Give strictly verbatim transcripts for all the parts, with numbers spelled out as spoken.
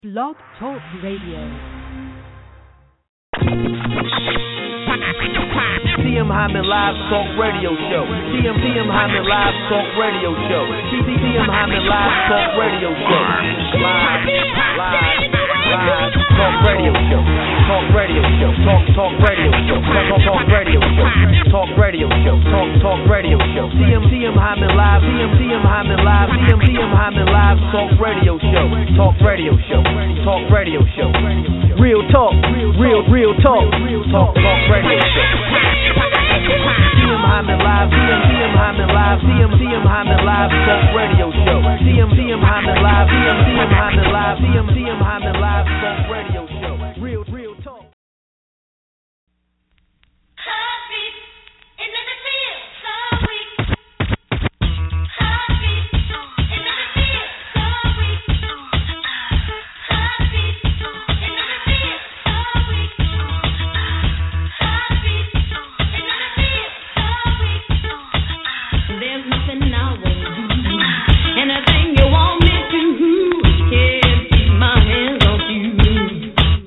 Blog Talk Radio. T M Hyman Live Talk Radio Show. T M T M Hyman Live Talk Radio Show. T M Hyman Live Talk Radio Show. Live, live, live Talk Radio Show. Talk Radio Show. Talk Talk Radio Show. Talk Talk Radio Show. Talk Radio Show. Talk Talk Radio Show. T M T M Hyman Live. T M T M Hyman Live. T M T M Hyman Live Talk Radio Show. Talk Radio Show. Talk Radio Show. Real talk. Real real talk. Talk Talk Radio Show. T M Hyman Live, T M T M Hyman Live, T M T M Hyman Live Talk Radio Show. T M T M Hyman Live, T M T M Hyman Live, T M T M Hyman Live Talk Radio Show. Real, real talk. Heartbeat, it never feels so weak. Heartbeat, it never feels so weak. Heartbeat, it never feels so weak. Heartbeat, it never feels so weak. There's nothing I won't do, anything you want me to. Can't keep my hands off you.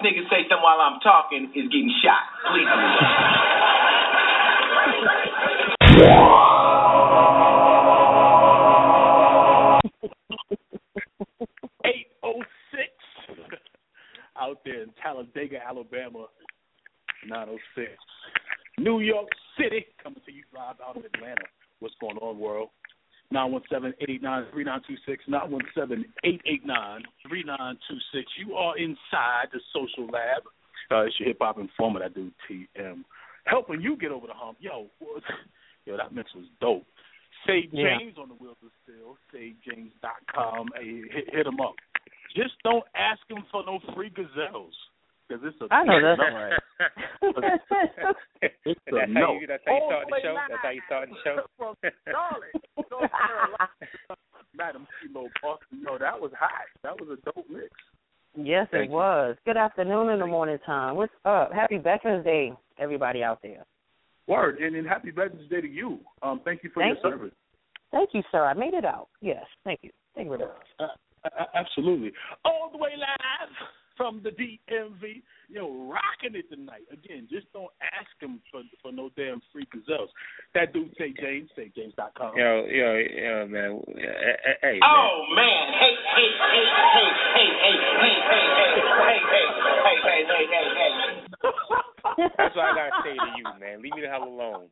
nigga say something while I'm talking is getting shot. Please. eight oh six out there in Talladega, Alabama. nine oh six. New York City, coming to you live out of Atlanta. What's going on, world? nine one seven, eight eight nine, three nine two six, nine one seven, eight eight nine, three nine two six. You are inside the social lab. Uh, it's your hip-hop informer, that dude T M. Helping you get over the hump. Yo, yo, that mix was dope. Save James yeah. on the wheels of steel, save james dot com. Hey, hit, hit him up. Just don't ask him for no free gazelles. Cause it's a I know that's no. right. It's a that's, no. how you, that's how you start the show? That's how you start the show? From Charlotte, North Carolina. Madam Kilo Boston. No, that was hot. That was a dope mix. Yes, Thank it you. was. Good afternoon in the morning time. What's up? Happy Veterans Day, everybody out there. Word, and, and happy Veterans Day to you. Um, thank you for thank your you. service. Thank you, sir. I made it out. Yes, thank you. Thank you very much. Uh, uh, absolutely. All the way live from the D M V, you know, rocking it tonight. Again, just don't ask him for for no damn free gazelles. That dude, say James, say james dot com. Yo, yo, yo, man. Hey, hey, oh, man. Hey, hey, hey, hey, hey, hey, hey, hey, hey, hey, hey, hey, hey, hey, hey. That's what I got to say to you, man. Leave me the hell alone.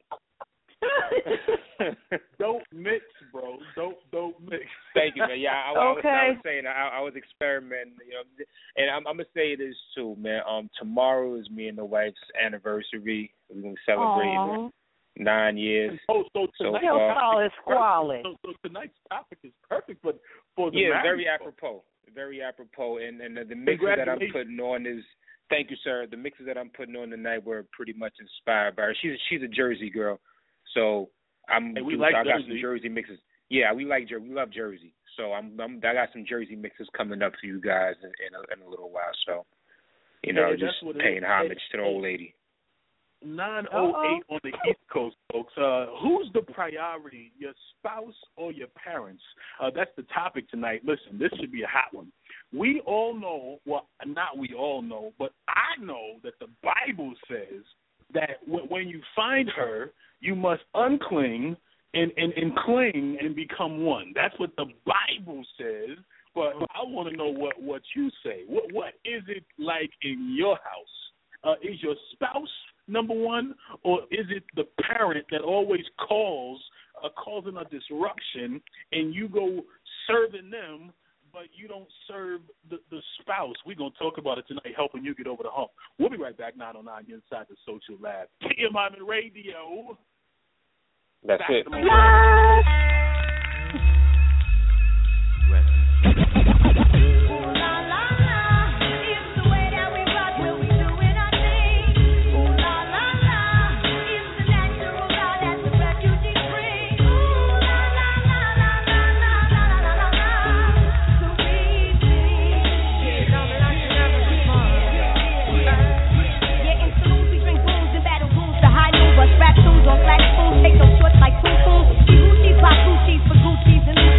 Dope mix, bro. Dope, dope mix. Thank you, man. Yeah, I, I, okay. was, I was saying I, I was experimenting, you know, and I'm, I'm gonna say this too, man. Um, tomorrow is me and the wife's anniversary. We're gonna celebrate Aww. nine years. Oh, so tonight, so far. squalid. So, so tonight's topic is perfect, but for the yeah, very folks. apropos, very apropos, and and the, the mixes that I'm putting on is. Thank you, sir. The mixes that I'm putting on tonight were pretty much inspired by her. She's she's a Jersey girl, so I'm. And we like I got Jersey. some Jersey mixes. Yeah, we like Jersey. We love Jersey. So I'm, I'm I got some Jersey mixes coming up for you guys in, in, a, in a little while. So, you know, yeah, just paying homage to the old lady. nine oh eight on the East Coast, folks. Uh, who's the priority, your spouse or your parents? Uh, that's the topic tonight. Listen, this should be a hot one. We all know, well, not we all know, but I know that the Bible says that w- when you find her, you must uncling and, and, and cling and become one. That's what the Bible says, but I want to know what, what you say. What What is it like in your house? Uh, is your spouse number one, or is it the parent that always calls, uh, causing a disruption, and you go serving them, but you don't serve the, the spouse? We're going to talk about it tonight, helping you get over the hump. We'll be right back, nine oh nine inside the Social Lab. T M I Radio. That's Back it. Take those shorts like poo-poo. We Gucci's, buy Gucci's for Gucci's and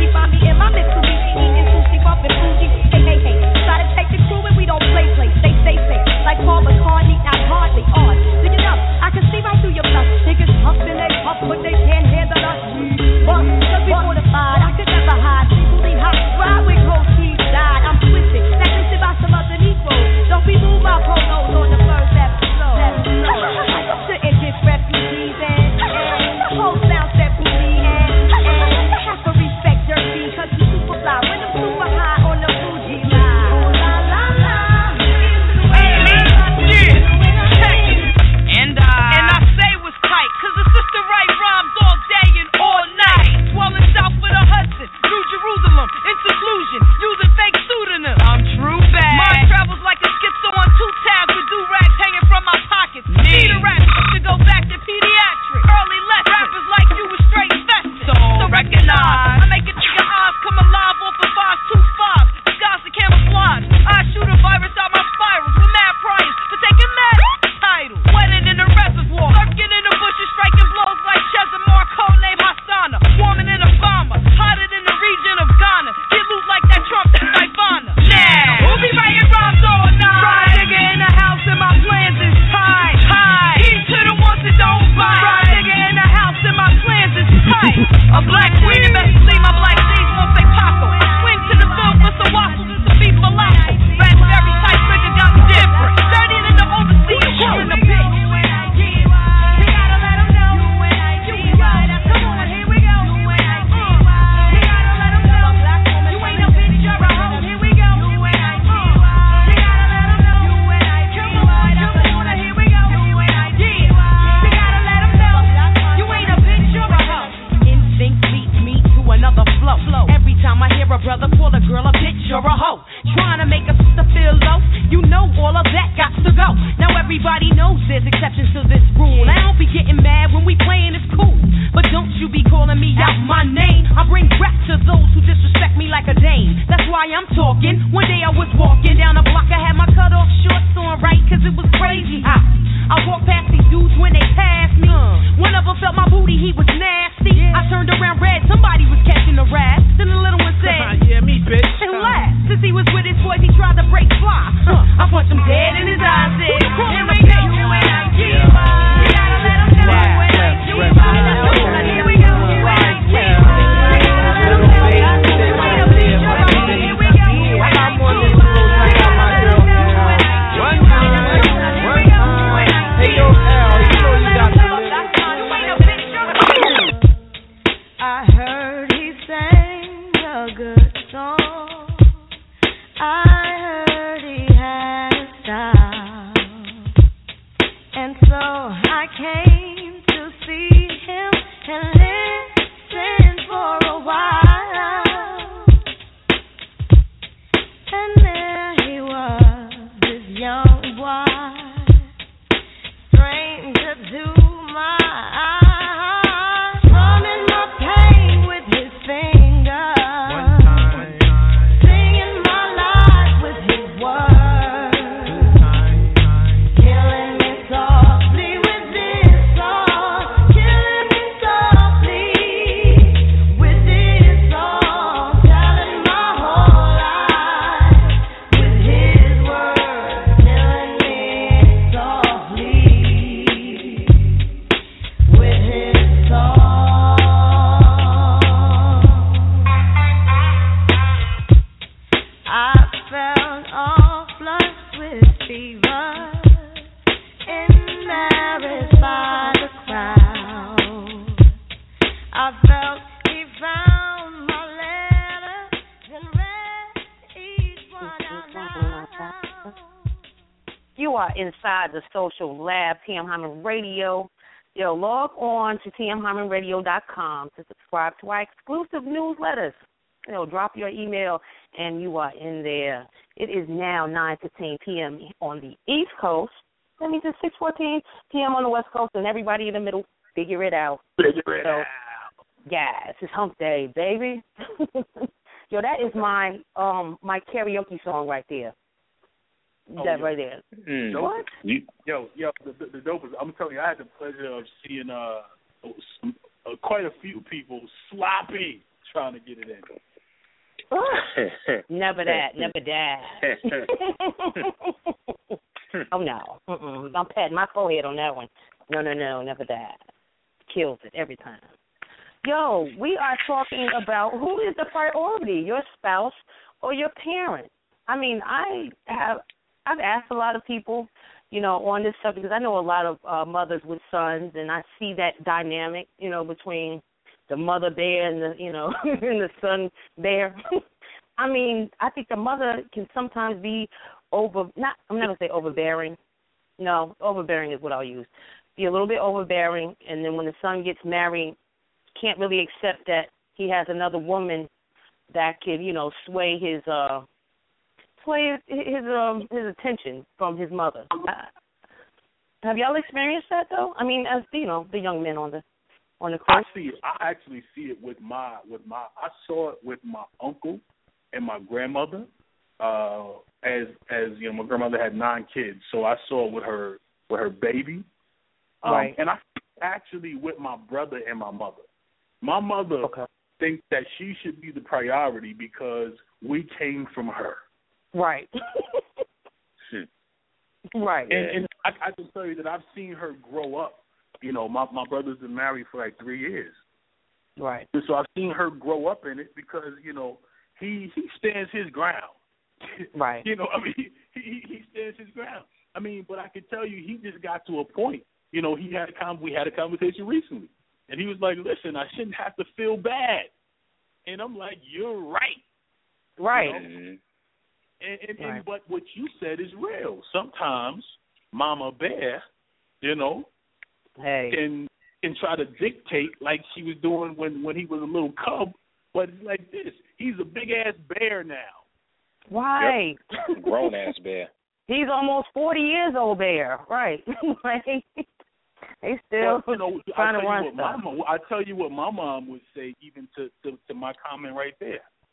talking. One day I was walking down the block, I had my cut off shorts on, right, cause it was crazy hot. I walked past these dudes when they passed me. One of them felt my booty, he was nasty. I turned around red, somebody was catching a rat. Then the little one said, yeah, me, bitch. And laughed. Since he was with his boys, he tried to break fly. I punched him dead in his eyes. Said, here we go, you ain't I G Y. You gotta let him know you ain't I G Y. Here we go, you ain't I G Y. I heard he sang a good song. I heard he had a style. And so I came to see him and listen for a while. And there he was, this young boy, stranger to my eyes. You are inside the Social Lab, T M Hyman Radio. Yo, log on to T M Hyman Radio dot com to subscribe to our exclusive newsletters. You know, drop your email, and you are in there. It is now nine fifteen p.m. on the East Coast. That means it's six fourteen p.m. on the West Coast, and everybody in the middle, figure it out. Figure it so, out. Yes, it's hump day, baby. Yo, that is my um my karaoke song right there. Oh, that yo. right there. Mm. What? Yo, yo, the, the, the dopest. I'm telling you, I had the pleasure of seeing uh, some, uh quite a few people sloppy trying to get it in. Never that, never that. Oh no, Mm-mm. I'm patting my forehead on that one. No, no, no, never that. Kills it every time. Yo, we are talking about who is the priority, your spouse or your parent. I mean, I have I've asked a lot of people, you know, on this subject because I know a lot of uh, mothers with sons, and I see that dynamic, you know, between the mother bear and the, you know, and the son bear. I mean, I think the mother can sometimes be over, not, I'm not going to say overbearing. No, overbearing is what I'll use. Be a little bit overbearing, and then when the son gets married, can't really accept that he has another woman that could, you know, sway his, uh, sway his, his, um, his attention from his mother. Uh, have y'all experienced that, though? I mean, as, you know, the young men on the, on the course. I see it. I actually see it with my, with my, I saw it with my uncle and my grandmother. Uh, as as you know, my grandmother had nine kids, so I saw it with her with her baby. Um, right. And I actually with my brother and my mother. My mother okay. thinks that she should be the priority because we came from her. Right. right. And, and I, I can tell you that I've seen her grow up. You know, my my brother's been married for like three years. Right. And so I've seen her grow up in it because you know he he stands his ground. Right. You know, I mean, he, he he stands his ground. I mean, but I can tell you, he just got to a point. You know, he had a con- we had a conversation recently, and he was like, "Listen, I shouldn't have to feel bad," and I'm like, "You're right." Right. You know? And, and, right. and but what you said is real. Sometimes Mama Bear, you know, hey, can can try to dictate like she was doing when when he was a little cub. But it's like this: he's a big ass bear now. Right. Yep. Grown ass bear. He's almost forty years old bear. Right. They still well, you know, trying I to run what stuff. Mama, I tell you what my mom would say, even to, to, to my comment right there.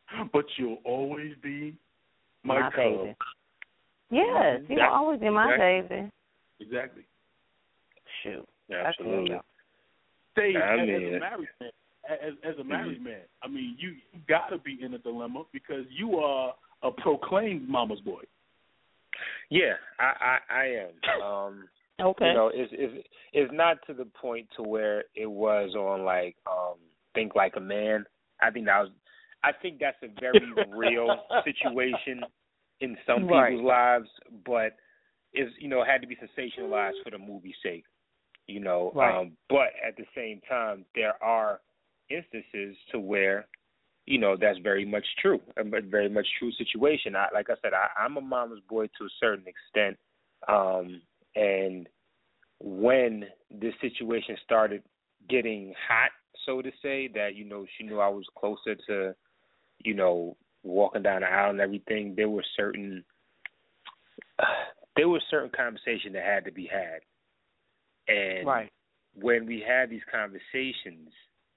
but you'll always be my, my cub. baby. Yes, you'll always be my exactly. baby. Exactly. Shoot. Absolutely. Say, I as, mean, as a married man, as, as a married mm-hmm. man, I mean, you, you got to be in a dilemma because you are a proclaimed mama's boy. Yeah, I, I, I am. Um, okay. You know, it's, it's it's not to the point to where it was on like um, Think Like a Man. I think that was. I think that's a very real situation in some right. people's lives, but is you know had to be sensationalized for the movie's sake. You know, right. um, but at the same time, there are instances to where, you know, that's very much true, a very much true situation. I, like I said, I, I'm a mama's boy to a certain extent, um, and when this situation started getting hot, so to say, that, you know, she knew I was closer to, you know, walking down the aisle and everything, there were certain, uh, there was certain conversation that had to be had. And right. when we had these conversations,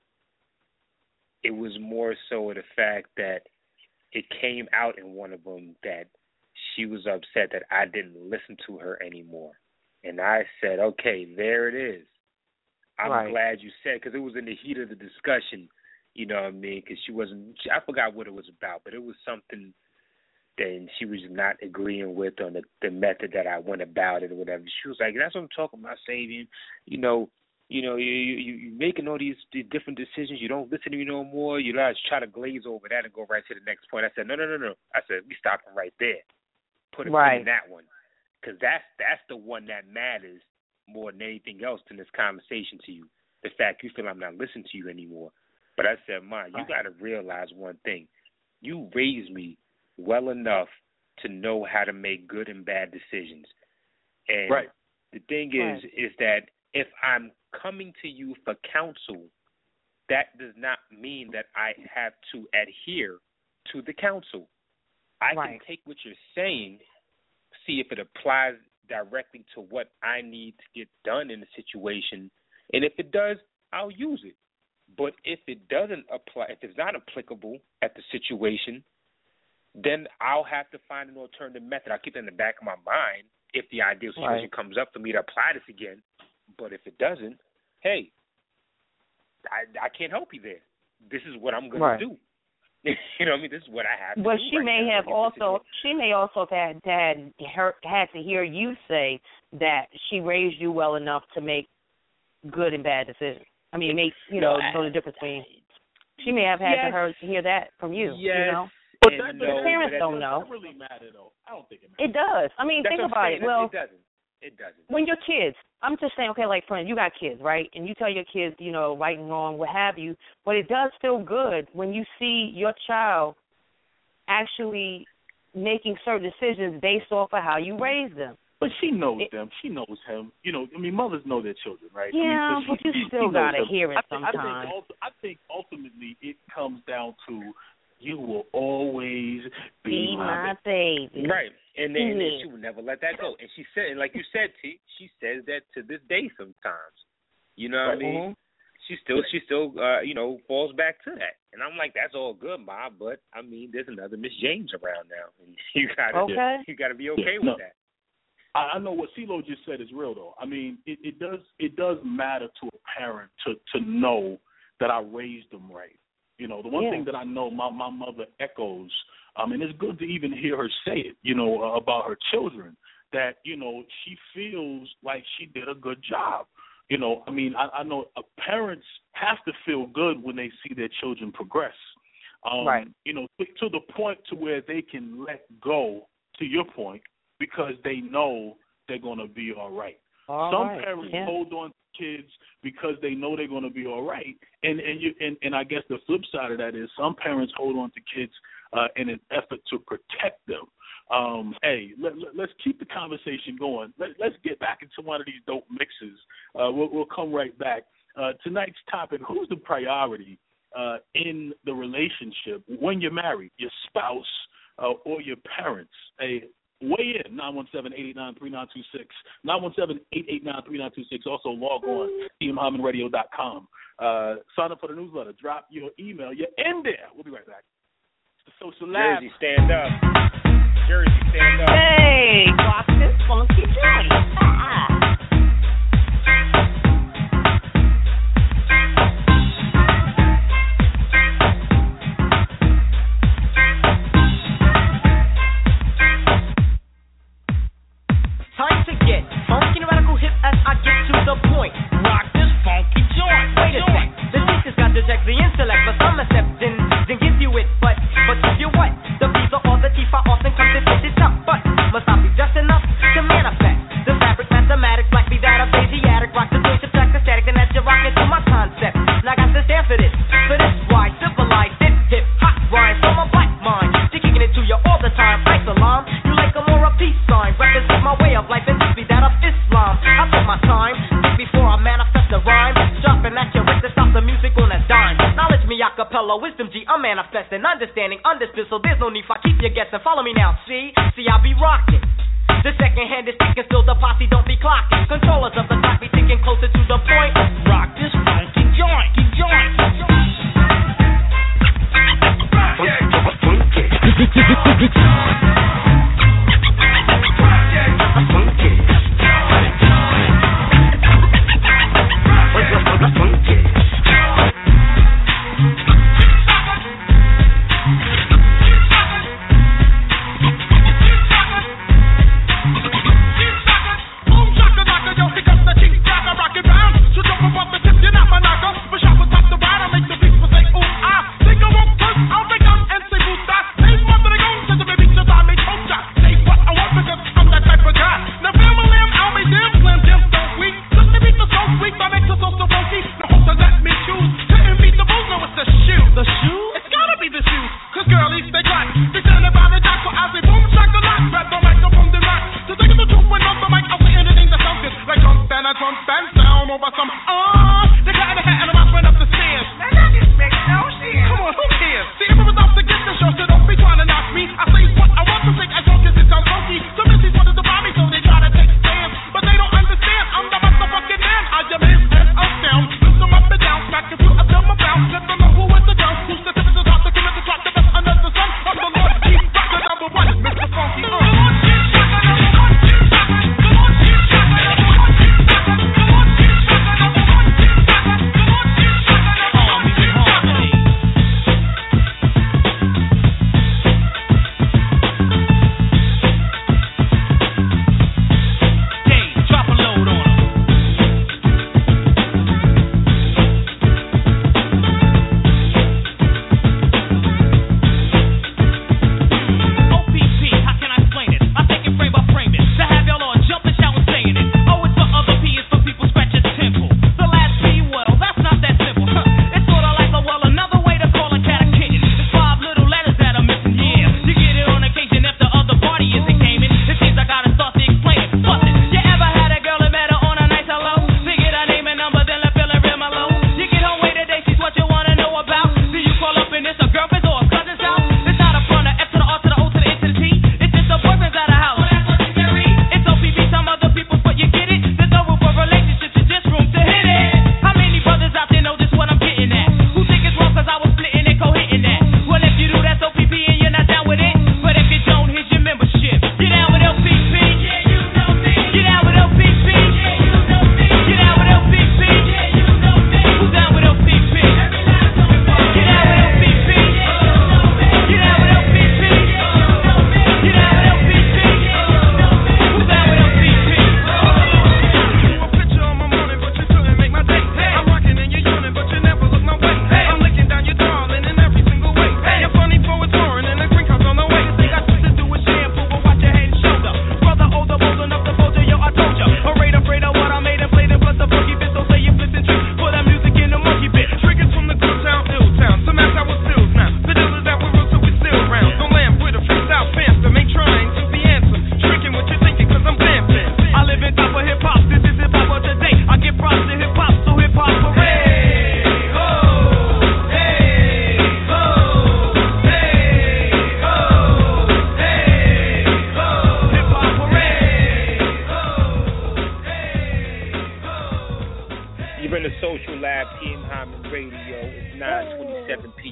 it was more so the fact that it came out in one of them that she was upset that I didn't listen to her anymore. And I said, okay, there it is. I'm right. glad you said, because it was in the heat of the discussion, you know what I mean, because she wasn't, she, I forgot what it was about, but it was something that she was not agreeing with on the, the method that I went about it or whatever. She was like, that's what I'm talking about, Savian. You know, you know, you, you, you're making all these, these different decisions. You don't listen to me no more. You guys try to glaze over that and go right to the next point. I said, no, no, no, no. I said, we stopping right there. Put a right. pin in that one. Because that's, that's the one that matters more than anything else in this conversation to you. The fact you feel I'm not listening to you anymore. But I said, Ma, you right. got to realize one thing. You raised me well enough to know how to make good and bad decisions. And right. the thing right. is, is that if I'm coming to you for counsel, that does not mean that I have to adhere to the counsel. I right. can take what you're saying, see if it applies directly to what I need to get done in the situation, and if it does, I'll use it. But if it doesn't apply, if it's not applicable at the situation, then I'll have to find an alternative method. I'll keep it in the back of my mind if the ideal situation right. comes up for me to apply this again. But if it doesn't, hey, I, I can't help you there. This is what I'm going right. to do. You know what I mean? This is what I have to but do. she right may now. have also she may also have had, had her, had to hear you say that she raised you well enough to make good and bad decisions. I mean, make you know, no, know the difference between. She may have had yes, to her to hear that from you. Yes, you know, but that, no, the parents but don't know. Does that really matter though? I don't think it matters. It does. I mean, That's think what about I'm it. saying. Well, it doesn't. It doesn't. When you're kids, I'm just saying, okay, like, friend, you got kids, right? And you tell your kids, you know, right and wrong, what have you. But it does feel good when you see your child actually making certain decisions based off of how you raise them. But she knows it, them. She knows him. You know, I mean, mothers know their children, right? Yeah, I mean, so but she, you she, still she got to them. hear it I think, sometimes. I think, I think ultimately it comes down to you will always be, be my, my baby. Right. And then mm-hmm. and she would never let that go. And she said, and like you said, T, she says that to this day sometimes. You know what I mean? Mm-hmm. She still, she still, uh, you know, falls back to that. And I'm like, that's all good, Ma, but I mean, there's another Miss James around now, and you gotta, okay. you gotta be okay yeah, with no. that. I know what CeeLo just said is real, though. I mean, it, it does it does matter to a parent to, to know that I raised them right. You know, the one yeah. thing that I know my, my mother echoes, um, and it's good to even hear her say it, you know, uh, about her children, that, you know, she feels like she did a good job. You know, I mean, I, I know uh, parents have to feel good when they see their children progress. Um, right. You know, to, to the point to where they can let go, to your point, because they know they're going to be all right. All Some right. parents yeah. hold on to kids because they know they're going to be all right. And and, you, and and I guess the flip side of that is some parents hold on to kids uh, in an effort to protect them. Um, hey, let, let, let's keep the conversation going. Let, let's get back into one of these dope mixes. Uh, we'll, we'll come right back. Uh, tonight's topic, who's the priority uh, in the relationship when you're married, your spouse uh, or your parents? Hey, weigh in, nine one seven, eight eight nine, three nine two six, nine one seven, eight eight nine, three nine two six. Also log on, T M Hyman Radio dot com. Uh, sign up for the newsletter. Drop your email. You're in there. We'll be right back. It's the Social Lab. Jersey, stand up. Jersey, stand up. Hey, rock this funky joint. Ah. Time to get funky and radical hip as I get to the point. Rock this funky joint. Wait a sec. The teacher's got to check the intellect, but some accept then, then give you it. But, but give you what? The visa or the tifa often comes to fit it up. But must not be just enough to manifest. The fabric mathematics like be that of Asiatic. Rock the joint, subtract the static, then that's your rock into my concept. Now I got to stand for this. For this, why civilized it, hip hop rhymes from a black mind. They kicking it to you all the time. Isolam, you like a more a peace sign. Represent my way of life and just be that of Islam. I take my time, think before I manifest the rhyme. Dropping accurate to stop the music on a dime. Knowledge me acapella, wisdom G, I'm manifesting, understanding, understood, so there's no need for I keep you guessing. Follow me now, see, see I be rocking. The second hand is ticking, still the posse don't be clocking. Controllers of the clock be ticking closer to the point. Rock this funky joint, joint, joint.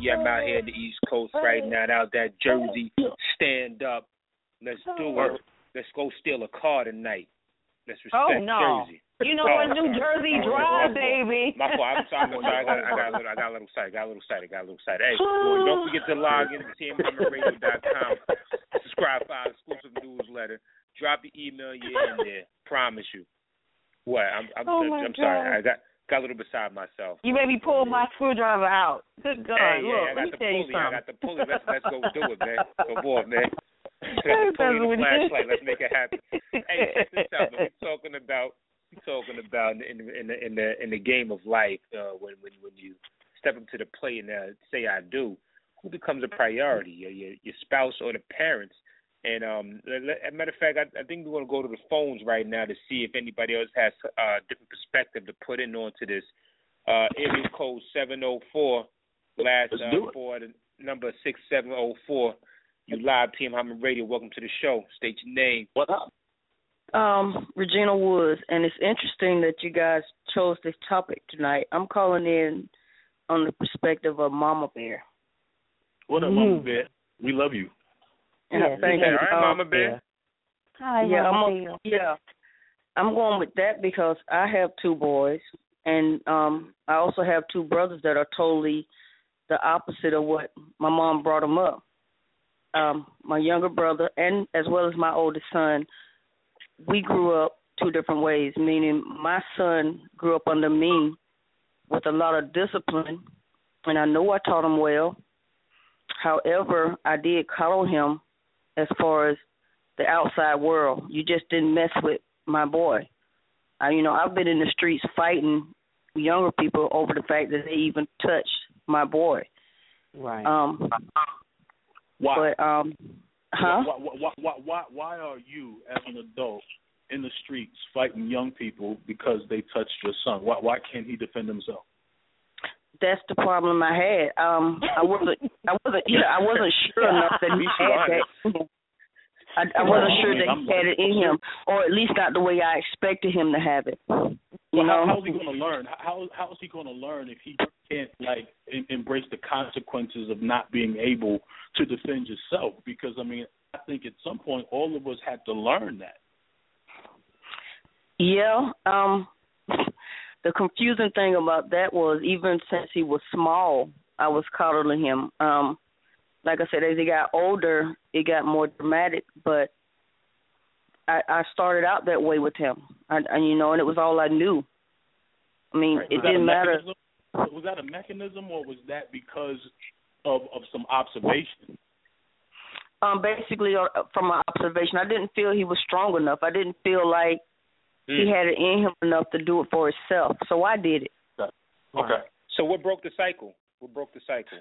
M out here in the East Coast right now, out that Jersey, stand up. Let's do it. Let's go steal a car tonight. Let's respect oh, no. Jersey. You know what, New Jersey drive, baby. My fault. I'm sorry. I'm sorry. I got, I got a little, I got a little excited. Got a little excited. Got a little excited. Hey, boy, don't forget to log in to T M Hammer Radio dot com. Subscribe for our exclusive newsletter. Drop your email. You're in there. Promise you. What? I'm, I'm, oh I'm, I'm sorry. I got. Got a little beside myself. You made me pull my screwdriver out. Good God. Hey, Look, yeah, I got the pulley. I got the pulley. Let's let's go do it, man. Come on, man. Let's pull the flashlight. Let's make it happen. Hey, check this out, man. We're talking about we're talking about in the in the in the in the game of life uh, when when when you step up to the plate and uh, say I do, who becomes a priority? Your your, your spouse or the parents? And um, as a matter of fact, I, I think we're going to go to the phones right now to see if anybody else has a uh, different perspective to put in onto this. Uh, area code seven oh four, last uh, four, the number six seven oh four. You live, T M Hammer Radio. Welcome to the show. State your name. What up? Um, Regina Woods, and it's interesting that you guys chose this topic tonight. I'm calling in on the perspective of Mama Bear. What up, Mama Bear? We love you. Yeah, thank you. All right, um, Mama Bear. Hi, yeah, Mama I'm a, yeah. I'm going with that because I have two boys, and um, I also have two brothers that are totally the opposite of what my mom brought them up. Um, my younger brother, and as well as my oldest son, we grew up two different ways, meaning my son grew up under me with a lot of discipline, and I know I taught him well. However, I did coddle him as far as the outside world. You just didn't mess with my boy. I, you know, I've been in the streets fighting younger people over the fact that they even touched my boy. Right. Um, why? But, um, huh? Why, why, why, why, why are you, as an adult, in the streets fighting young people because they touched your son? Why, why can't he defend himself? That's the problem I had. Um, I wasn't, I wasn't, you know, I wasn't sure enough that he had that. I, I wasn't sure that he had it in him, or at least not the way I expected him to have it. You well, know, how, how's he going to learn? How how is he going to learn if he can't like em- embrace the consequences of not being able to defend yourself? Because I mean, I think at some point all of us had to learn that. Yeah. Um, the confusing thing about that was even since he was small, I was coddling him. Um, like I said, as he got older, it got more dramatic, but I, I started out that way with him. I, and, you know, and it was all I knew. I mean, right. it didn't matter. Was that a mechanism, or was that because of, of some observation? Um, basically, uh, from my observation, I didn't feel he was strong enough. I didn't feel like mm. he had it in him enough to do it for himself. So I did it. Okay. So what broke the cycle? What broke the cycle?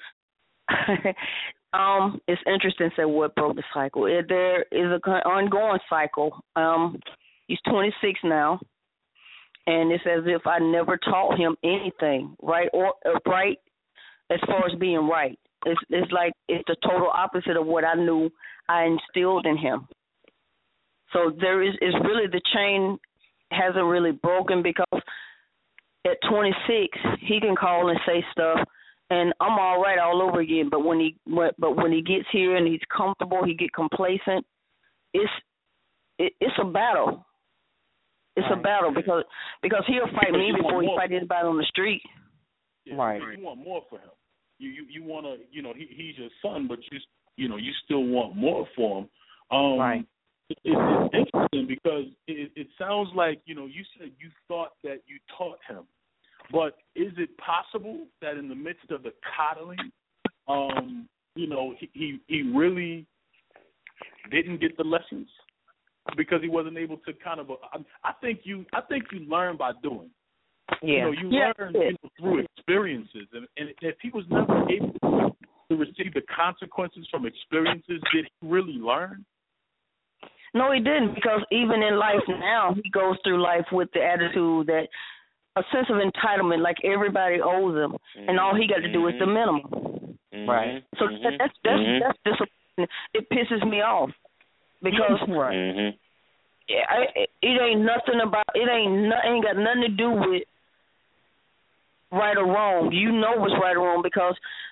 um, it's interesting to say what broke the cycle. It, there is an ongoing cycle. Um, he's twenty-six now, and it's as if I never taught him anything, right or uh, right, as far as being right. It's it's like it's the total opposite of what I knew I instilled in him. So there is is really the chain hasn't really broken, because at twenty-six he can call and say stuff, and I'm all right all over again. But when he but when he gets here and he's comfortable, he get complacent. It's it, it's a battle. It's right. a battle because because he'll fight me before he fight anybody on the street. Yeah, right. You want more for him. You you, you want to you know he he's your son, but you you know you still want more for him. Um, right. It, it's interesting because it, it sounds like you know you said you thought that you taught him. But is it possible that in the midst of the coddling, um, you know, he, he he really didn't get the lessons because he wasn't able to kind of? I, I think you I think you learn by doing. Yeah. You know, you yeah. learn you know, through experiences, and, and if he was never able to receive the consequences from experiences, did he really learn? No, he didn't, because even in life now, he goes through life with the attitude that. A sense of entitlement, like everybody owes him, mm-hmm. and all he got to do is the minimum. Mm-hmm. Right. So mm-hmm. that's that's mm-hmm. that's disappointing. It pisses me off because right. mm-hmm. yeah, I, it ain't nothing about it. Ain't no, ain't got nothing to do with right or wrong. You know what's right or wrong because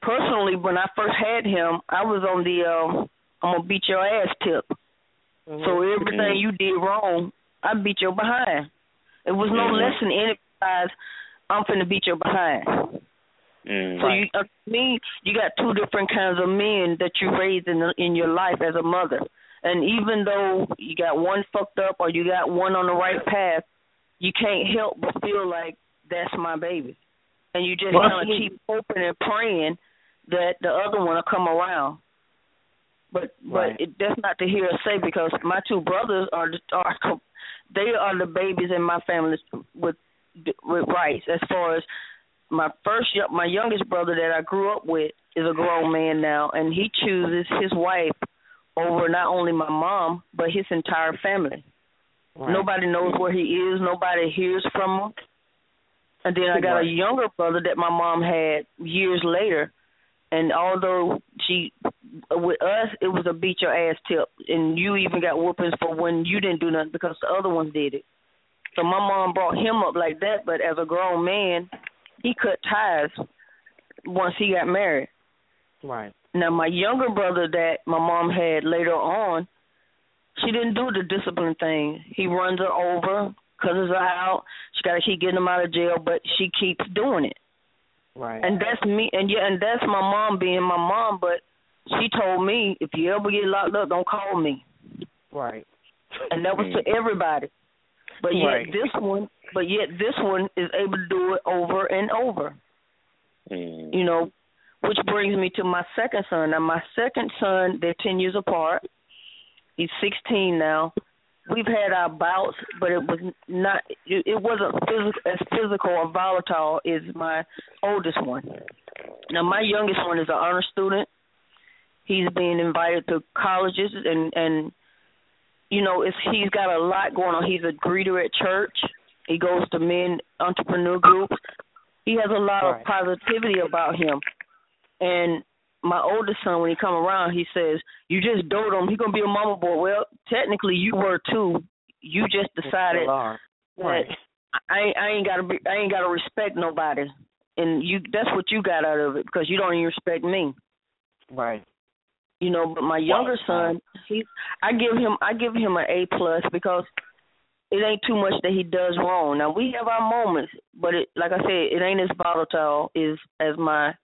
personally, when I first had him, I was on the um, I'm gonna beat your ass tip. Mm-hmm. So everything you did wrong, I beat your behind. It was no mm-hmm. lesson in it besides I'm finna beat your behind. Mm-hmm. So you, uh, me, you got two different kinds of men that you raised in the, in your life as a mother. And even though you got one fucked up or you got one on the right path, you can't help but feel like that's my baby. And you just kind of keep hoping and praying that the other one will come around. But right. but it, that's not to hear us say, because my two brothers are are they are the babies in my family with with rights. As far as my first, my youngest brother that I grew up with is a grown man now, and he chooses his wife over not only my mom but his entire family. Right. Nobody knows where he is. Nobody hears from him. And then I got right. a younger brother that my mom had years later. And although she, with us, it was a beat your ass tip. And you even got whoopings for when you didn't do nothing because the other ones did it. So my mom brought him up like that, but as a grown man, he cut ties once he got married. Right. Now, my younger brother that my mom had later on, she didn't do the discipline thing. He runs her over, cusses her out. She got to keep getting him out of jail, but she keeps doing it. Right. And that's me, and yeah, and that's my mom being my mom. But she told me, if you ever get locked up, don't call me. Right. And that was to everybody. But yet right. this one, but yet this one is able to do it over and over. Mm. You know, which brings me to my second son. Now, my second son, they're ten years apart. He's sixteen now. We've had our bouts, but it was not. It, it wasn't physical, as physical or volatile as my oldest one. Now, my youngest one is an honor student. He's being invited to colleges, and and you know, it's he's got a lot going on. He's a greeter at church. He goes to men entrepreneur groups. He has a lot right. of positivity about him. And my oldest son, when he come around, he says, "You just dote on him. He's gonna be a mama boy." Well, technically, you were too. You just decided that right. I, I ain't gotta be, I ain't gotta respect nobody, and you. That's what you got out of it, because you don't even respect me. Right. You know, but my younger son, he, I give him, I give him an A plus because it ain't too much that he does wrong. Now we have our moments, but it, like I said, it ain't as volatile as as my.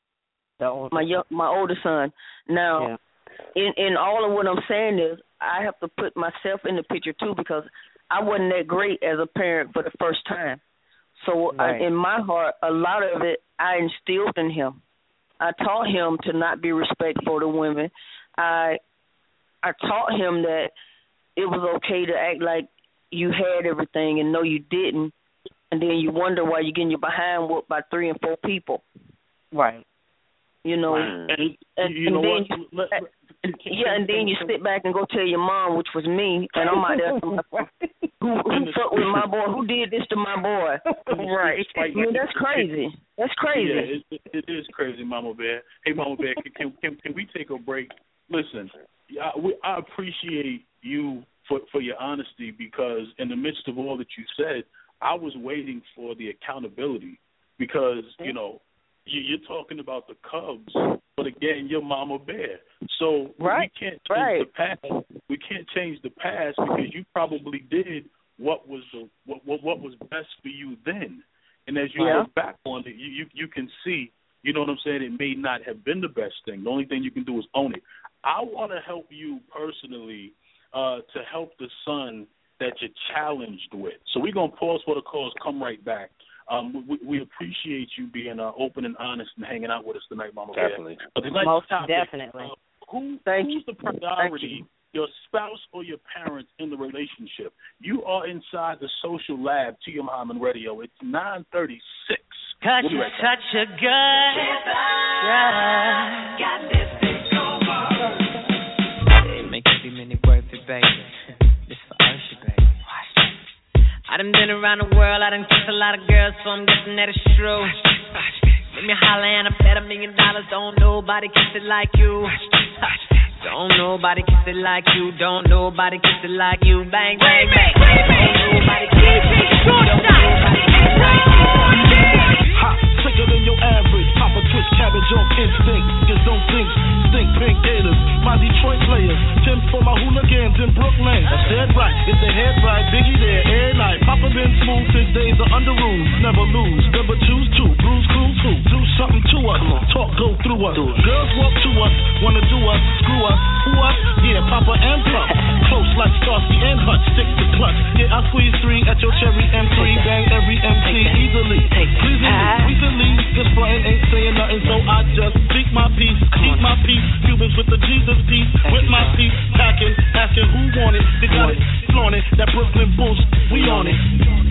My young, my older son. Now, yeah. in in all of what I'm saying is, I have to put myself in the picture too, because I wasn't that great as a parent for the first time. So right. I, in my heart, a lot of it I instilled in him. I taught him to not be respectful to women. I I taught him that it was okay to act like you had everything and no, you didn't, and then you wonder why you're getting your behind whooped by three and four people. Right. You know, and, and, and, you know then what? you, let, yeah, and then you sit back and go tell your mom, which was me, and I'm out there, who, who fucked with my boy? Who did this to my boy? Right. I mean, that's crazy. That's crazy. Yeah, it, it is crazy, Mama Bear. Hey, Mama Bear, can can, can we take a break? Listen, I, we, I appreciate you for, for your honesty, because in the midst of all that you said, I was waiting for the accountability, because, you know, you're talking about the Cubs, but again, you're Mama Bear. So right. we can't change right. the past. We can't change the past, because you probably did what was the what what, what was best for you then. And as you yeah. look back on it, you, you you can see, you know what I'm saying, it may not have been the best thing. The only thing you can do is own it. I want to help you personally uh, to help the son that you're challenged with. So we're going to pause for the calls, come right back. Um, we, we appreciate you being uh, open and honest and hanging out with us tonight, Mama Bear. Definitely. But tonight's Most topic, definitely. Uh, who, Thank who's you. the priority, you. your spouse or your parents in the relationship? You are inside the Social Lab, T M Hyman Radio. It's nine thirty-six. Cause you're right such a good yeah. Got this thing going on. It make every minute worth it, baby. This for Usher, baby. I done been around the world, I done kissed a lot of girls, so I'm guessing that it's true. Let me holler and I bet a million dollars, don't nobody kiss it like you. Don't nobody kiss it like you, don't nobody kiss it like you. Bang, bang, bang. Don't nobody kiss it like you, don't nobody kiss it like you. Hot, sicker than your average. Pop a twist cabbage off instinct. Niggas don't think, stink pink gators. My Detroit players, Tim for my hooligans in Brooklyn. That's dead right, get the head right, Biggie there, every night. Papa been smooth since days of under rules. Never lose, never choose to. Bruise, cruise, who? Do something to us. Talk, go through us. Girls walk to us, wanna do us, screw us, who us? Yeah, Papa and Puff. Close like Starsky and Hutch, stick to clutch. Yeah, I squeeze three at your cherry M three, bang every M C easily. Pleasingly, easily, this frontin' ain't saying nothing, so I just speak my piece, keep my peace. Cubans with the Jesus piece, with my piece, packing, asking who want it. They got it, flaunt it, that Brooklyn Bulls, we on it.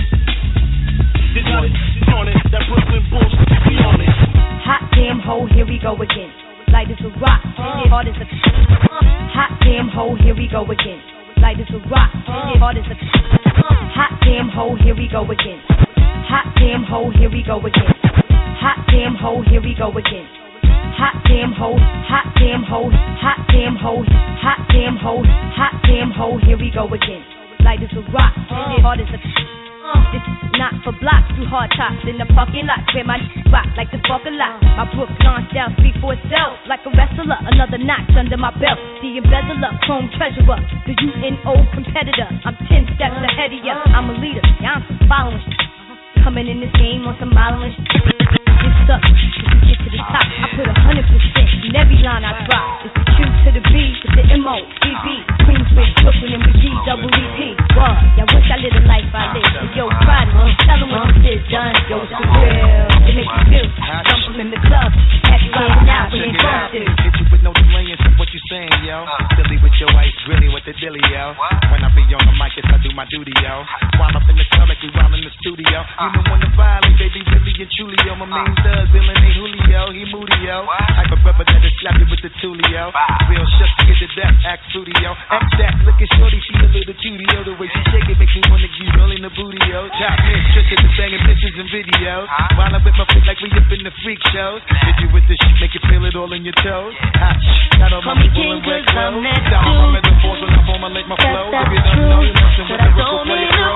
They got it, flaunt it, that Brooklyn Bulls, we on it. Hot damn ho, here we go again. Light as a rock, hard as a hot damn ho, here we go again. Light as a rock, hard as a hot damn ho, here we go again. Hot damn ho, here we go again. Hot damn ho, here we go again. Hot damn ho, hot damn ho, hot damn ho, hot damn ho, hot damn ho, here we go again. Light as a rock, hard as a this is not for blocks, through hard tops in the parking lot, where my rock like the spark a lot. My book launched out, speak for itself, like a wrestler, another notch under my belt. The embezzler, chrome treasurer, the U N O competitor. I'm ten steps ahead of ya, I'm a leader, y'all some following. Coming in this game on some modeling. This sucks, if we get to the top, I put a hundred percent in every line I drop. It's the Q to the B, it's the M O, B B, Queensbridge, Brooklyn, and G, double E P. Whoa, y'all wish I lived a life I live. And yo, prodigy, tell them what this is done. Yo, it's for real, it makes you feel. Jump in the club, happy going out, we ain't going to. Hit you with no delaying, so what you saying, yo? Silly with your ice, grilly with the dilly, yo. When I be on the mic, yes, I do my duty, yo. While up in the club, like we while in the studio. You know when the violin, baby, really and truly, yo. My main thug, Dylan ain't Julio, he moody, yo. Type of rubber that'll slap you with the tulio. Real shook to get to death, act fruity, yo. Act that, looking shorty, she a little cutie, yo. The way she shake it makes me wanna keep rolling the booty, yo. Chop in, trick it, banging bitches and videos. While I'm with my feet like we up in the freak shows. Hit you with the shit, make you feel it all in your toes. Hot, got all my people in wet clothes. Down on my metaphors when I formulate my flow. If you don't know, you're messing with the ripple player pro.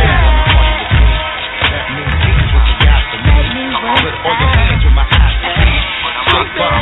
That means eat what you got for me. With all your hands with my eyes. Straight bar,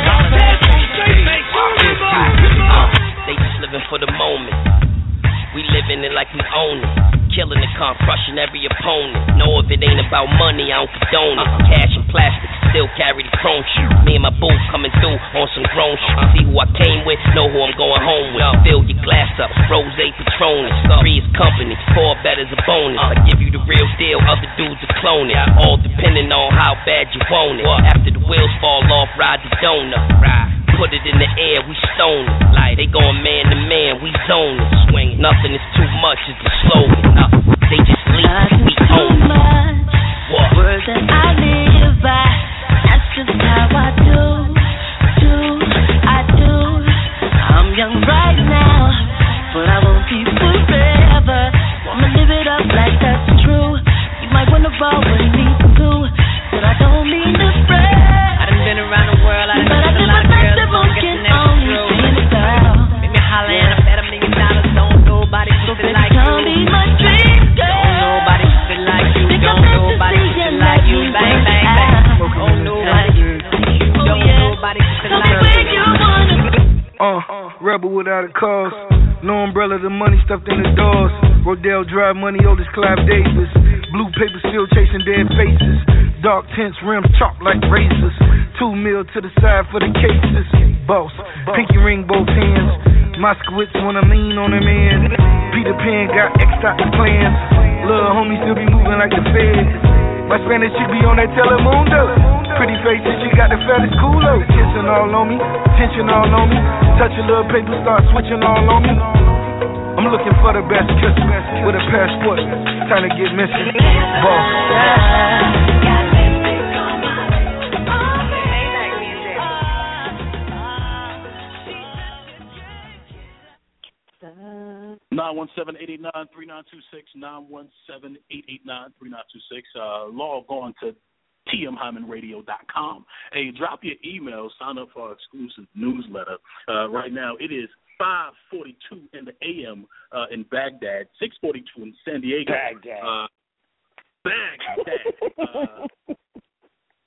they just living for the moment. We living it like we own it. Killing the con, crushing every opponent. No, if it ain't about money, I don't condone it. Cash and plastic, still carry the chrome shoe. Me and my boo coming through on some grown shit. See who I came with, know who I'm going home with. Fill your glass up, Rose Patronus. Three is company, four better's a bonus. I give you the real deal, other dudes are cloning. All depending on how bad you want it. After the wheels fall off, ride the donut. Ride. Put it in the air, we stone it. Like they going man to man, we zone it. Swing it. Nothing is too much, it's the slogan. Uh, they just leave it, we own it. What? Words that I live by, that's just how I do, do, I do. I'm young right now, but I won't be forever. Wanna live it up like that's true. You might wanna roll with me too, but I don't mean to brag. I done been around the world, I done kissed a lot of girls, so I'm guessing that's true. Make me holler and I bet a million dollars. Don't nobody feel like you. Don't nobody feel like you. Don't nobody feel like you. Bang, bang, bang. Don't nobody feel like you. Don't nobody feel like you. Uh, rebel without a cause. No umbrella, the money stuffed in the doors. Rodale Drive, money, oldest Clive Davis. Blue paper still chasing dead faces. Dark tints, rims chopped like razors. Two mil to the side for the cases. Boss, pinky ring both hands. Moskowitz wanna lean on him in. Peter Pan got X'd out the plans. Little homie still be moving like the Fed. My Spanish chick be on that Telemundo. Pretty face and she got the fattest culo. Kissing all on me, tension all on me. Touch a little paper, start switching all on me. I'm looking for the best kiss with a passport. Time to get missing. Boss. nine one seven, eight eight nine, three nine two six, nine one seven, eight eight nine, three nine two six. Uh, log on to T M Hyman Radio dot com. Hey, drop your email, sign up for our exclusive newsletter. Uh, right now, it is five forty-two in the A M uh, in Baghdad, six forty-two in San Diego. Baghdad. Uh, Baghdad. uh,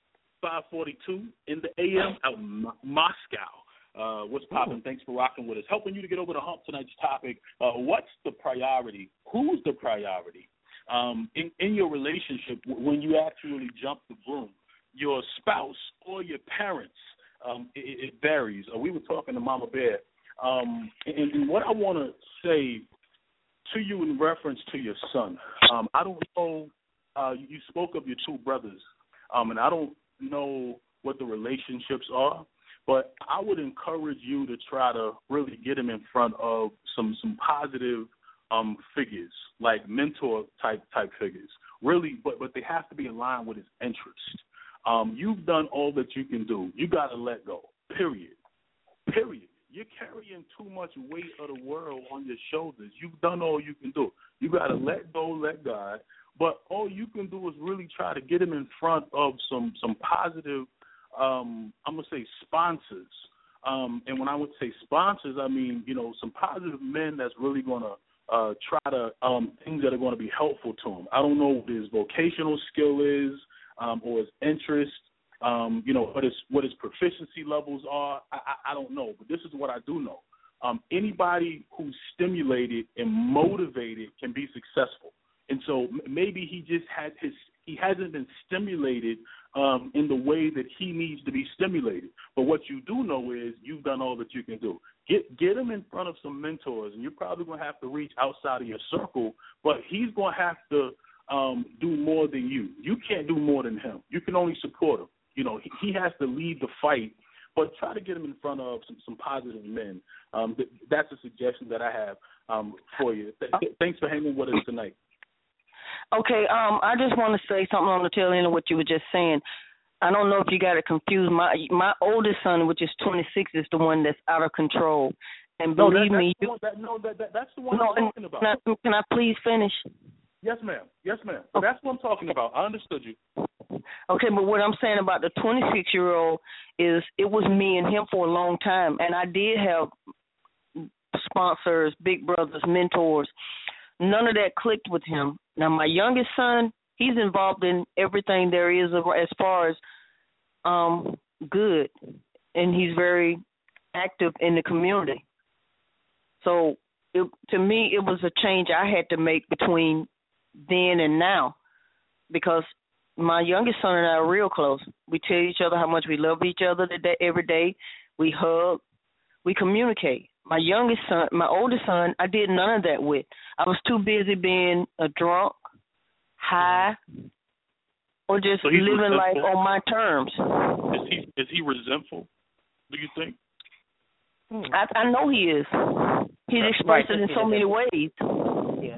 five forty-two in the A M out in Mo- Moscow. Uh, what's popping? Thanks for rocking with us. Helping you to get over the hump tonight's topic. Uh, what's the priority? Who's the priority? Um, in, in your relationship, when you actually jump the broom, your spouse or your parents, um, it, it varies. Uh, we were talking to Mama Bear, um, and, and what I want to say to you in reference to your son, um, I don't know, uh, you spoke of your two brothers, um, and I don't know what the relationships are, but I would encourage you to try to really get him in front of some some positive um, figures, like mentor type type figures. Really, but but they have to be aligned with his interest. Um, you've done all that you can do. You got to let go. Period. Period. You're carrying too much weight of the world on your shoulders. You've done all you can do. You got to let go, let God. But all you can do is really try to get him in front of some some positive. Um, I'm going to say sponsors. Um, and when I would say sponsors, I mean, you know, some positive men that's really going to uh, try to, um, things that are going to be helpful to him. I don't know what his vocational skill is um, or his interest, um, you know, what his, what his proficiency levels are. I, I, I don't know, but this is what I do know. Um, anybody who's stimulated and motivated can be successful. And so maybe he just had his, he hasn't been stimulated um, in the way that he needs to be stimulated. But what you do know is you've done all that you can do. Get get him in front of some mentors, and you're probably going to have to reach outside of your circle, but he's going to have to um, do more than you. You can't do more than him. You can only support him. You know, he, he has to lead the fight, but try to get him in front of some, some positive men. Um, th- that's a suggestion that I have um, for you. Th- th- thanks for hanging with us tonight. Okay, um, I just want to say something on the tail end of what you were just saying. I don't know if you got it confused. My my oldest son, which is twenty-six, is the one that's out of control. And No, believe that, me, that's, the one, that, no that, that, that's the one no, I'm talking about. Can I, can I please finish? Yes, ma'am. Yes, ma'am. So that's what I'm talking about. I understood you. Okay, but what I'm saying about the twenty-six-year-old is it was me and him for a long time, and I did have sponsors, big brothers, mentors. None of that clicked with him. Now, my youngest son, he's involved in everything there is as far as um, good, and he's very active in the community. So, it, to me, it was a change I had to make between then and now, because my youngest son and I are real close. We tell each other how much we love each other every day. We hug. We communicate. My youngest son, my oldest son, I did none of that with. I was too busy being a drunk, high, or just so living resentful. Life on my terms. Is he is he resentful, do you think? I, I know he is. He's That's expressed right. it in so many ways. Yeah.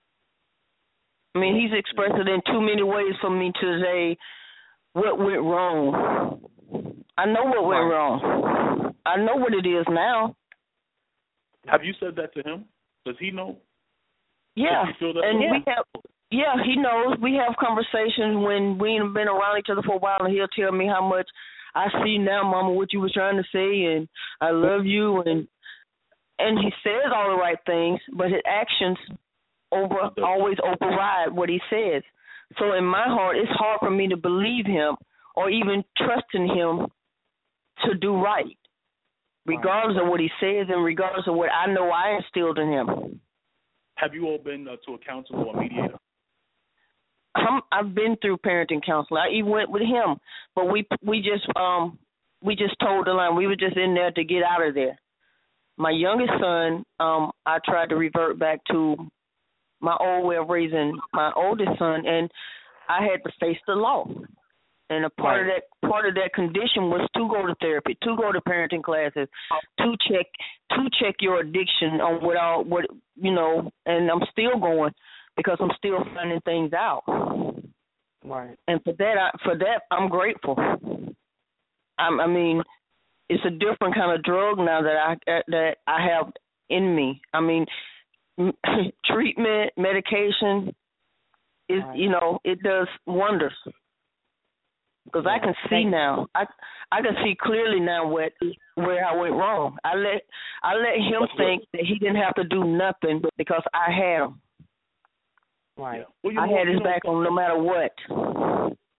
I mean, he's expressed it in too many ways for me to say what went wrong. I know what went Right. wrong. I know what it is now. Have you said that to him? Does he know? Yeah, Does he feel that and way? we have. Yeah, he knows. We have conversations when we ain't been around each other for a while, and he'll tell me how much I see now, Mama, what you were trying to say, and I love you, and and he says all the right things, but his actions over always override what he says. So in my heart, it's hard for me to believe him or even trust in him to do right, regardless of what he says and regardless of what I know I instilled in him. Have you all been uh, to a counselor or a mediator? I'm, I've been through parenting counseling. I even went with him, but we we just um we just told the line. We were just in there to get out of there. My youngest son, um, I tried to revert back to my old way of raising my oldest son, and I had to face the law. And a part Right. of that part of that condition was to go to therapy, to go to parenting classes, to check to check your addiction on what all what you know. And I'm still going because I'm still finding things out. Right. And for that, I, for that, I'm grateful. I'm, I mean, it's a different kind of drug now that I that I have in me. I mean, treatment, medication is Right. you know it does wonders. Because I can see now, I I can see clearly now what where I went wrong. I let I let him That's think good. that he didn't have to do nothing because I had him. Right. Well, you I know, had you his know, back on no matter what.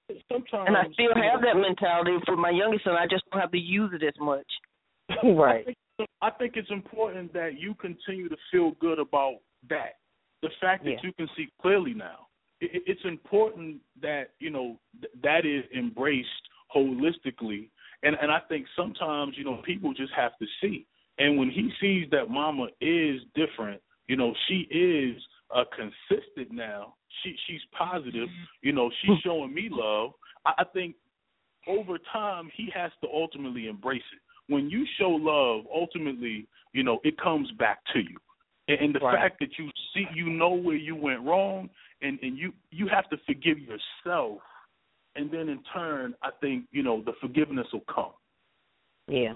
sometimes, and I still have that mentality for my youngest son. I just don't have to use it as much. Right. I think, I think it's important that you continue to feel good about that. The fact that Yeah. you can see clearly now. It, it's important that, you know, th- that is embraced holistically. And, and I think sometimes, you know, people just have to see. And when he sees that mama is different, you know, she is uh, consistent now. She She's positive. You know, she's showing me love. I, I think over time he has to ultimately embrace it. When you show love, ultimately, you know, it comes back to you. And, and the Right. fact that you see, you know where you went wrong, and, and you, you have to forgive yourself. And then in turn, I think, you know, the forgiveness will come. Yeah.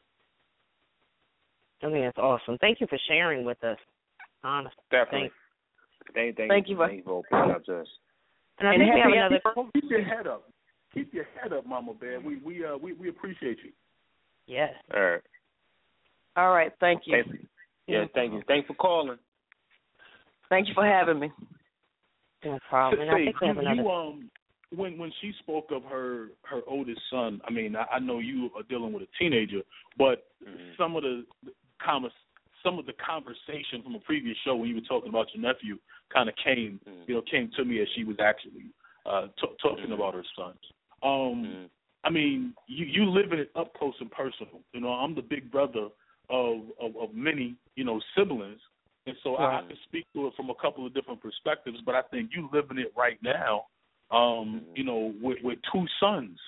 I mean, that's awesome. Thank you for sharing with us. Honestly. Definitely. Thank, thank, thank, Thank you for- thank you for opening up to us. And I And think we have happy- another. Keep, keep your head up. Keep your head up, Mama Bear. We we uh we, we appreciate you. Yes. All right. All right, thank you. Thank you. Yeah, thank you. Thanks for calling. Thank you for having me. No problem. And I Say, think we have you, another. you, um, when when she spoke of her her oldest son, I mean, I, I know you are dealing with a teenager, but Mm-hmm. some of the convers some of the conversation from a previous show when you were talking about your nephew kind of came, Mm-hmm. you know, came to me as she was actually uh, t- talking Mm-hmm. about her son. Um, Mm-hmm. I mean, you you living it up close and personal. You know, I'm the big brother of of, of many, you know, siblings. And so I, I can speak to it from a couple of different perspectives, but I think you living it right now, um, you know, with, with two sons.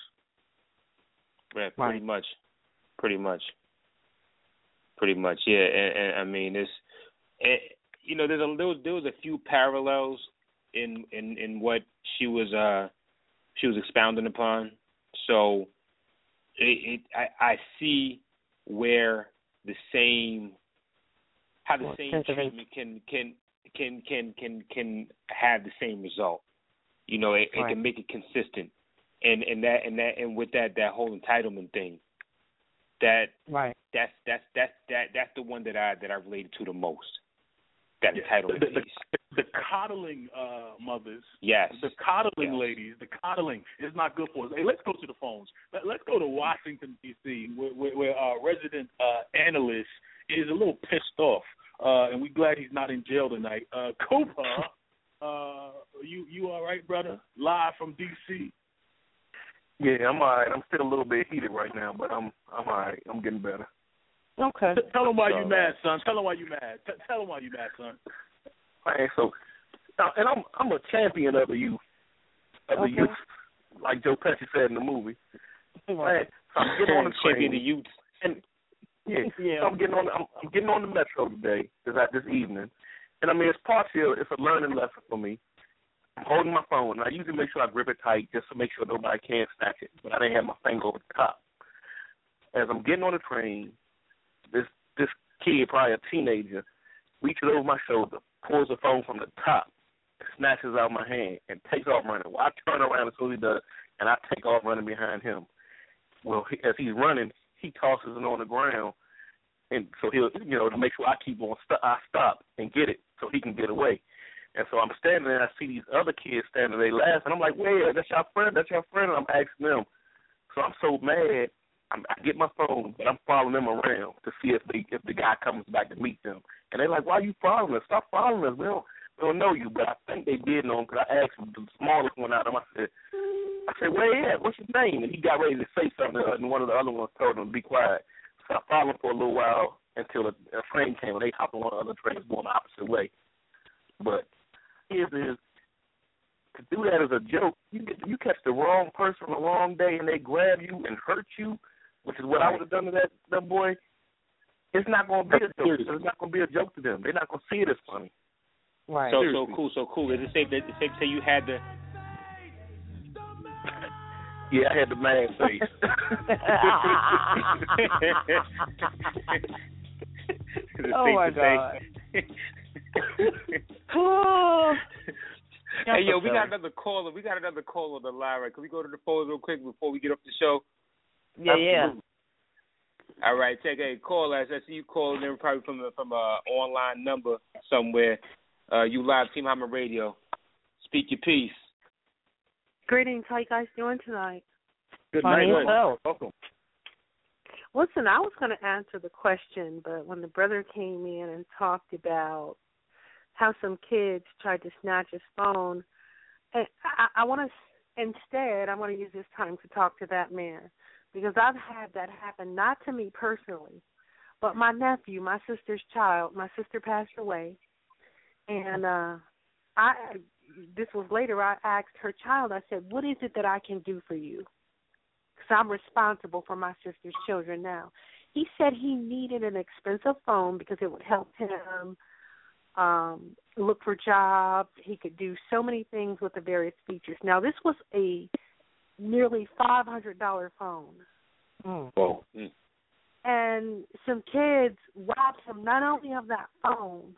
Yeah, pretty much, pretty much, pretty much. Yeah, and, and I mean, it's, it, you know, there's a there was, there was a few parallels in, in, in what she was uh she was expounding upon. So, it, it I, I see where the same how the Well, same sense of it. treatment can can can can can can have the same result. You know, it, it Right. can make it consistent, and and that and that and with that that whole entitlement thing, that Right. that's that's that's that that's the one that I that I related to the most. That Yeah, entitlement the, the, piece. the coddling uh, mothers, Yes. the coddling Yes. ladies, the coddling is not good for us. Hey, let's go to the phones. Let, let's go to Washington, D C, where, where, where our resident uh, analyst is a little pissed off, uh, and we're glad he's not in jail tonight. Uh, Cooper, uh, you you all right, brother? Live from D C. Yeah, I'm all right. I'm still a little bit heated right now, but I'm I'm all right. I'm getting better. Okay. T- tell him why you So, mad, son. Tell him why you mad. T- tell him why you mad, son. Man, so, uh, and I'm I'm a champion of the youth, of Okay. the youth, like Joe Pesci said in the movie. Man, so I'm getting on the train. Champion of the youth. And yeah, Yeah. so I'm getting on. I'm, I'm getting on the metro today. This this evening, and I mean it's partial. It's a learning lesson for me. I'm holding my phone, and I usually make sure I grip it tight just to make sure nobody can snatch it. But I didn't have my finger over the top. As I'm getting on the train, this this kid, probably a teenager, reaches over my shoulder, pulls the phone from the top, snatches out my hand, and takes off running. Well, I turn around as soon as he does, and I take off running behind him. Well, he, as he's running, he tosses it on the ground, and so he'll, you know, to make sure I keep on, st- I stop and get it so he can get away. And so I'm standing there, and I see these other kids standing there laughing. I'm like, wait, that's your friend, that's your friend, and I'm asking them. So I'm so mad. I'm, I get my phone, but I'm following them around to see if they, if the guy comes back to meet them. And they're like, why are you following us? Stop following us. We don't, we don't know you. But I think they did know him because I asked him, the smallest one out of them. I said, I said, where he at? What's his name? And he got ready to say something, and one of the other ones told him to be quiet. So I followed him for a little while until a, a train came, and they hopped on one of the other trains going the opposite way. But here's is to do that as a joke, you get, you catch the wrong person on the wrong day, and they grab you and hurt you, which is what I would have done to that, that boy. It's not going to be a joke. It's not going to be a joke to them. They're not going to see it as funny. Right. So so cool, so cool. Is it safe that safe to say you had the Yeah, I had the mad face. Oh my God. Hey yo, we got another caller. We got another caller on the line, right? Can we go to the phone real quick before we get off the show? Yeah, yeah. All right, take a call. As I see you calling in probably from a, from a online number somewhere. Uh, you live Team Hammer Radio. Speak your piece. Greetings. How you guys doing tonight? Good Funny night. as hell. Welcome. Listen, I was going to answer the question, but when the brother came in and talked about how some kids tried to snatch his phone, I, I, I want to instead I want to use this time to talk to that man, because I've had that happen, not to me personally, but my nephew, my sister's child. My sister passed away, and uh, I this was later. I asked her child. I said, "What is it that I can do for you?" I'm responsible for my sister's children now. He said he needed an expensive phone because it would help him um, look for jobs. He could do so many things with the various features. Now, this was a nearly five hundred dollars phone. Mm. Oh. Mm. And some kids robbed him not only of that phone,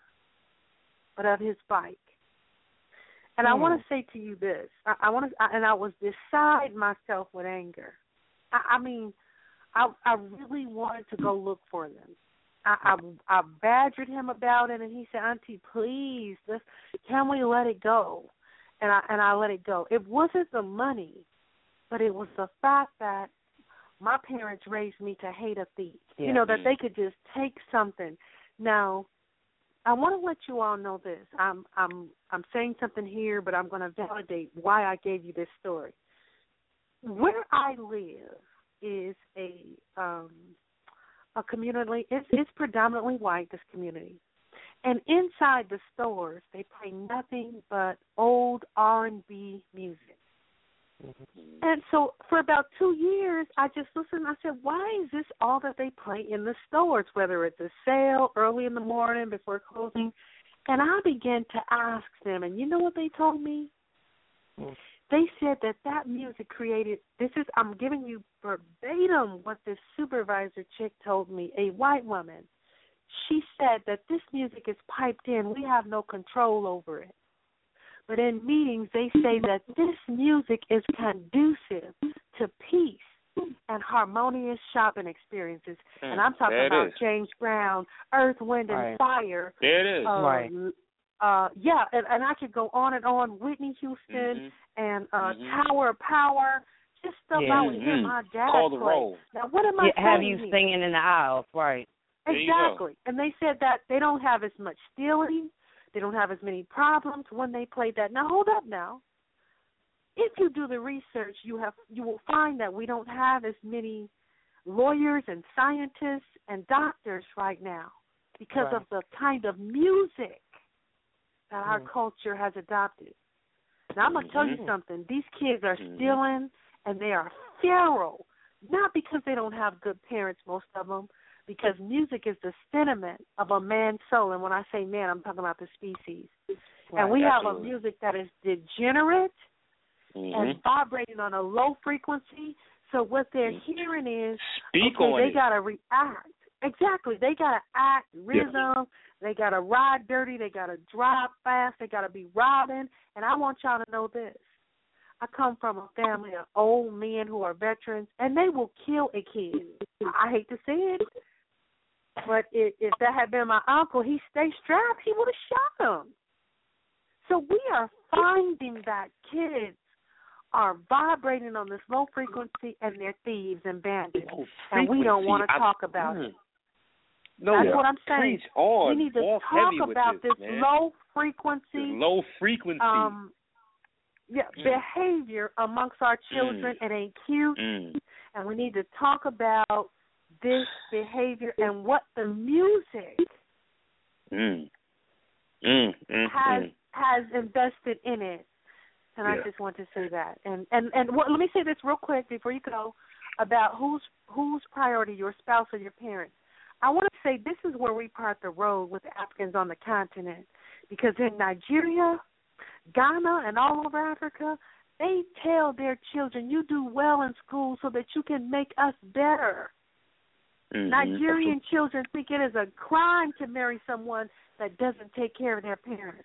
but of his bike. And mm. I want to say to you this, I, I want to, I, and I was beside myself with anger. I, I mean, I, I really wanted to go look for them. I, I, I badgered him about it, and he said, "Auntie, please, this, can we let it go?" And I and I let it go. It wasn't the money, but it was the fact that my parents raised me to hate a thief. Yeah. You know, that they could just take something. Now, I want to let you all know this. I'm I'm I'm saying something here, but I'm going to validate why I gave you this story. Where I live is a um, a community. It's, it's predominantly white. This community, and inside the stores, they play nothing but old R and B music. Mm-hmm. And so for about two years, I just listened. I said, "Why is this all that they play in the stores? Whether it's a sale early in the morning before closing." And I began to ask them, and you know what they told me? Mm-hmm. They said that that music created, this is, I'm giving you verbatim what this supervisor chick told me, a white woman. She said that this music is piped in. We have no control over it. But in meetings, they say that this music is conducive to peace and harmonious shopping experiences. Mm, and I'm talking about is. James Brown, Earth, Wind, and right. Fire. There it is. Uh, right. Uh, yeah, and, and I could go on and on. Whitney Houston mm-hmm. and uh, mm-hmm. Tower of Power, just stuff yeah. I would hear my dad Call the play. roll. Now, what am I yeah, saying have you here? singing in the aisles, right? Exactly. And they said that they don't have as much stealing. They don't have as many problems when they play that. Now, hold up now. If you do the research, you have you will find that we don't have as many lawyers and scientists and doctors right now because right. of the kind of music that our mm. culture has adopted. Now, I'm going to tell you something. These kids are stealing, and they are feral, not because they don't have good parents, most of them, because music is the sentiment of a man's soul. And when I say man, I'm talking about the species. Right, and we absolutely. have a music that is degenerate mm-hmm. and vibrating on a low frequency. So what they're hearing is, Speak okay, on they it. got to react. Exactly. They got to act rhythm. Yeah. They got to ride dirty. They got to drive fast. They got to be robbing. And I want y'all to know this. I come from a family of old men who are veterans, and they will kill a kid. I hate to say it, but if, if that had been my uncle, he stayed strapped, he would have shot him. So we are finding that kids are vibrating on this low frequency, and they're thieves and bandits, and we don't want to talk about mm. it. No, That's yeah. what I'm saying. Preach on, we need to off talk heavy about with this, this man. low frequency. This low frequency. Um, yeah, mm. behavior amongst our children. Mm. It ain't cute, mm. and we need to talk about this behavior and what the music mm. Mm. Mm. has mm. has invested in it. And yeah. I just want to say that. And and and what, let me say this real quick before you go about whose whose priority, your spouse or your parents. I want to say this is where we part the road with Africans on the continent, because in Nigeria, Ghana, and all over Africa, they tell their children, you do well in school so that you can make us better. Mm-hmm. Nigerian children think it is a crime to marry someone that doesn't take care of their parents.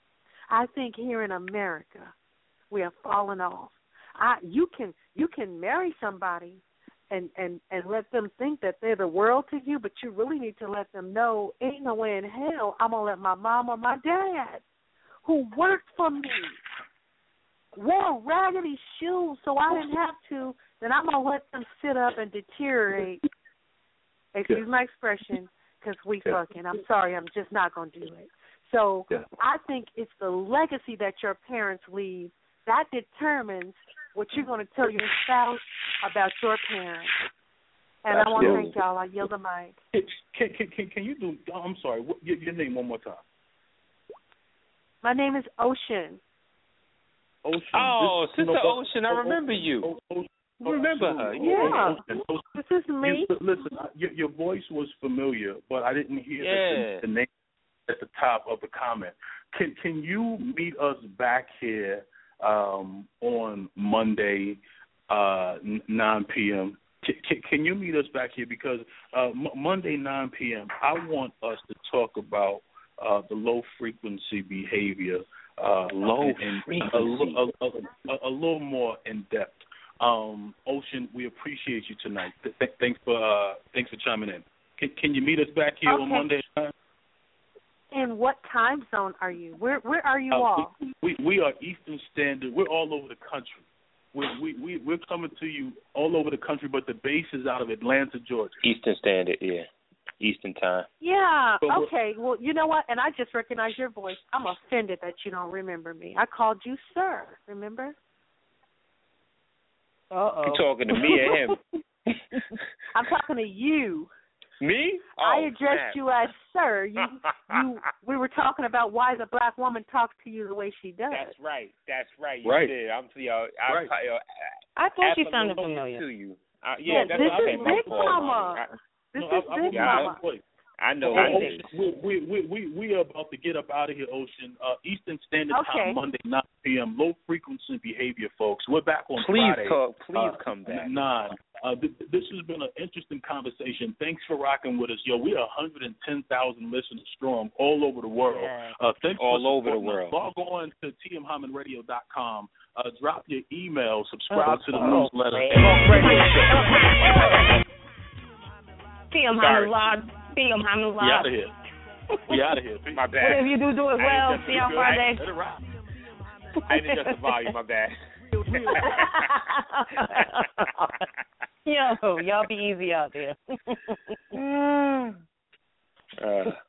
I think here in America, we have fallen off. I, you can you can marry somebody and, and, and let them think that they're the world to you, but you really need to let them know, ain't no way in hell I'm going to let my mom or my dad, who worked for me, wore raggedy shoes so I didn't have to, then I'm going to let them sit up and deteriorate. Excuse yeah. my expression, because we yeah. fucking. I'm sorry, I'm just not going to do it. So yeah. I think it's the legacy that your parents leave that determines what you're going to tell your spouse about your parents. And Absolutely. I want to thank y'all. I yield the mic. Can, can, can, can you do, I'm sorry, what, your, your name one more time. My name is Ocean. Ocean. Oh, this, Sister you know, Ocean, I remember you. Ocean, remember her? Yeah. Ocean, Ocean. This is me. You, listen, your, your voice was familiar, but I didn't hear yeah. the, the name at the top of the comment. Can Can you meet us back here um, on Monday, uh, nine p.m.? Can, can, can you meet us back here? Because uh, M- Monday, nine p.m., I want us to talk about uh, the low-frequency behavior. Uh, low and, frequency. And a, a, a, a little more in depth. Um, Ocean, we appreciate you tonight. Th- th- thanks for uh, thanks for chiming in. Can, can you meet us back here okay. on Monday? And what time zone are you? Where Where are you uh, all? We, we we are Eastern Standard. We're all over the country. We we we we're coming to you all over the country, but the base is out of Atlanta, Georgia. Eastern Standard, yeah. Eastern time. Yeah, okay. Well, you know what? And I just recognize your voice. I'm offended that you don't remember me. I called you sir, remember? Uh-oh. You talking to me or him? I'm talking to you. Me? Oh, I addressed snap. you as sir. You, you. We were talking about why the black woman talks to you the way she does. That's right. That's right. You right. did. I'm to y'all. I, right. I, yo, I thought you sounded familiar. To you. Uh, yeah, yeah, that's this what is Big Mama. This no, is I, I, Big I, Mama. I know. Oh, I know. we, we, we, we, we are about to get up out of here, Ocean. Uh, Eastern Standard okay. Time, Monday, nine p.m. Low frequency behavior, folks. We're back on please Friday. Talk, please uh, come back. Nine. Uh, th- this has been an interesting conversation. Thanks for rocking with us. Yo, we are one hundred ten thousand listeners strong all over the world. Yeah. Uh, thanks all for over the world. Log on to t m hyman radio dot com. Uh, drop your email. Subscribe oh, to the oh, newsletter. T M Hyman Live. T M Hyman Live. We out of here. We out of here. My bad. Whatever you do, do it well. See you on Friday. Let it rock. I didn't adjust the volume. My bad. Yo, y'all be easy out there. uh.